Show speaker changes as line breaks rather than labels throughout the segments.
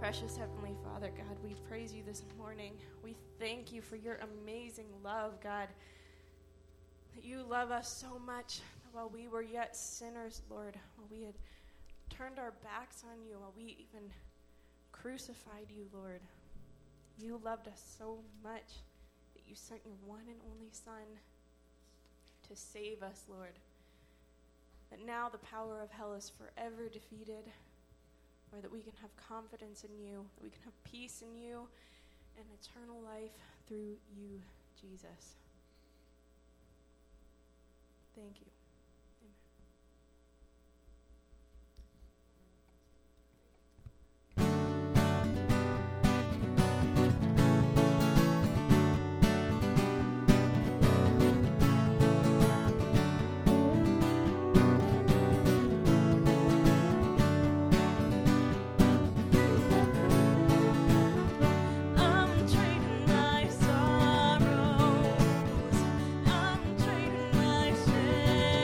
Precious Heavenly Father, God, we praise you this morning. We thank you for your amazing love, God. That you love us so much while we were yet sinners, Lord. While we had turned our backs on you, while we even crucified you, Lord. You loved us so much that you sent your one and only Son to save us, Lord. That now the power of hell is forever defeated. Or that we can have confidence in you, that we can have peace in you, and eternal life through you, Jesus. Thank you.
I'm trading my sorrows. I'm trading my shame.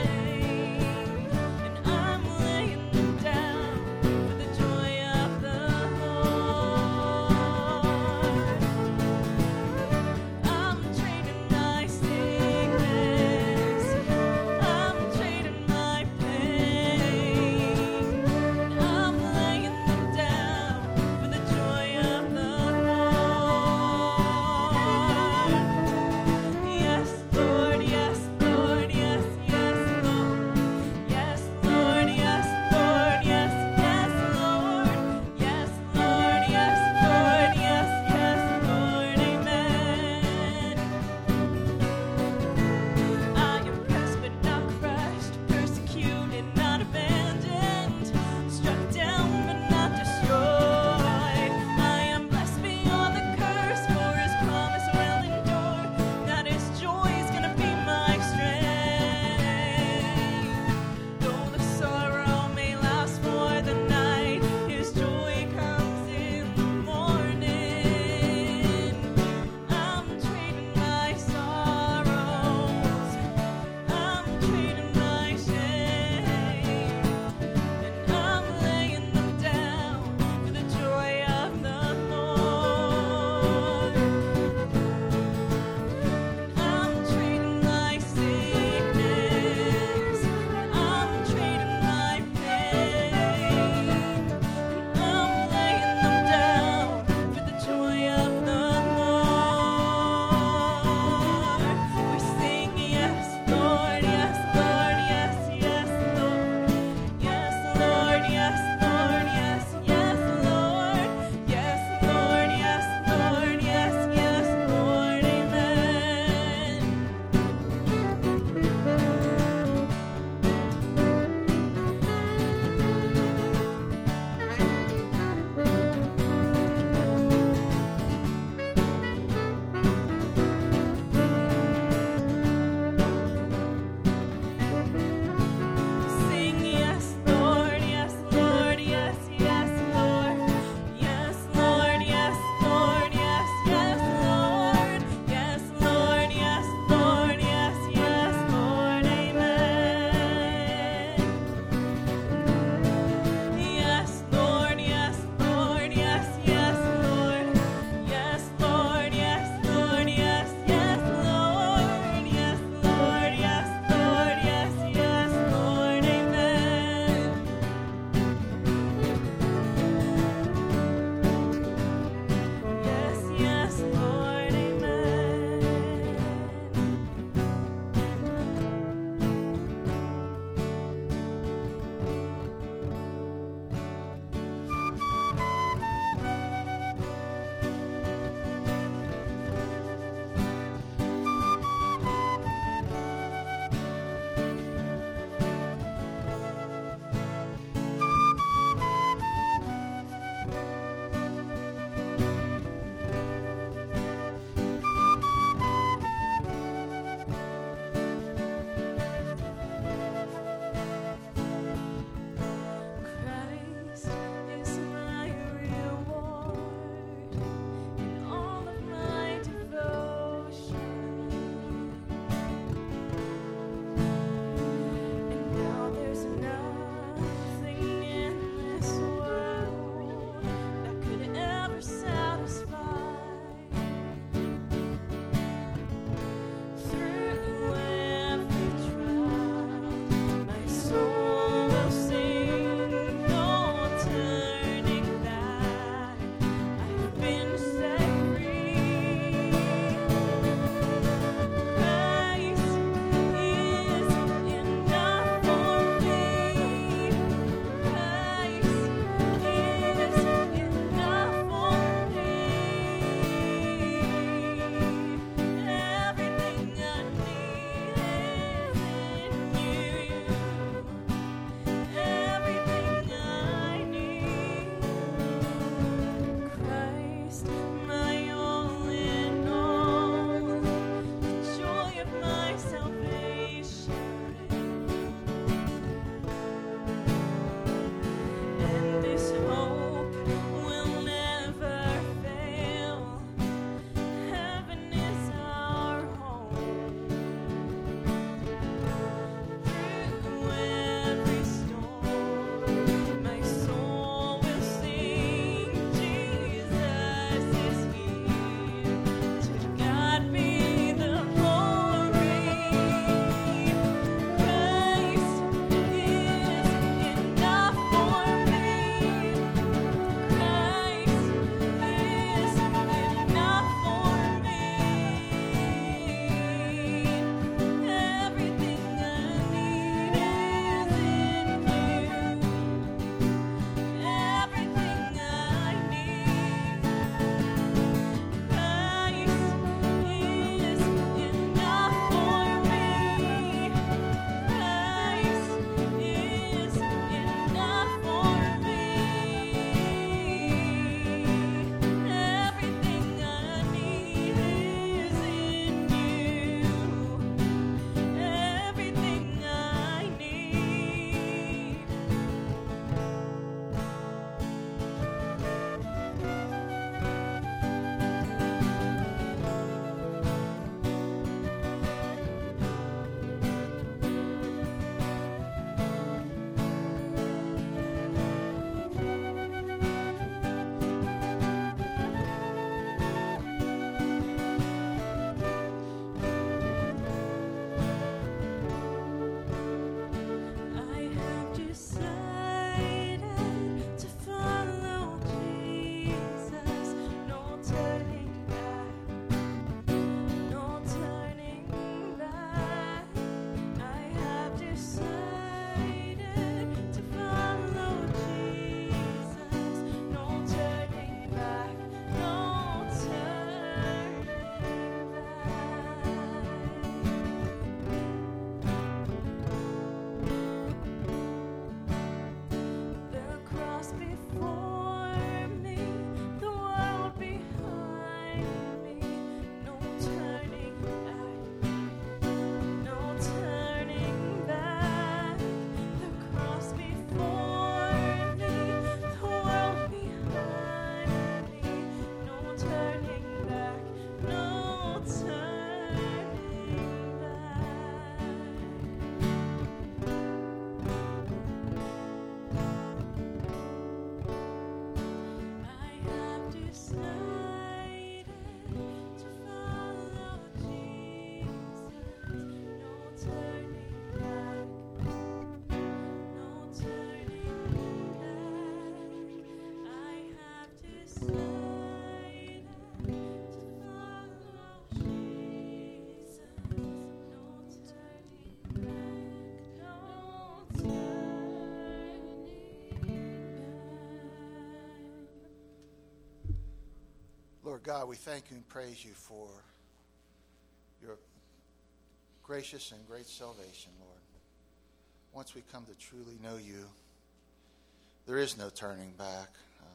God, we thank you and praise you for your gracious and great salvation, Lord. Once we come to truly know you, there is no turning back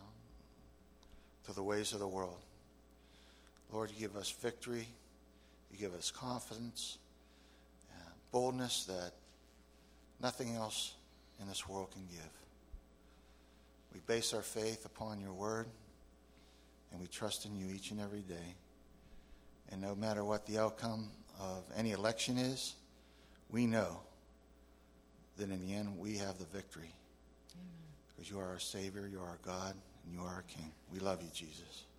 to the ways of the world. Lord, you give us victory. You give us confidence and boldness that nothing else in this world can give. We base our faith upon your word, and we trust in you each and every day. And no matter what the outcome of any election is, we know that in the end we have the victory. Amen. Because you are our Savior, you are our God, and you are our King. We love you, Jesus.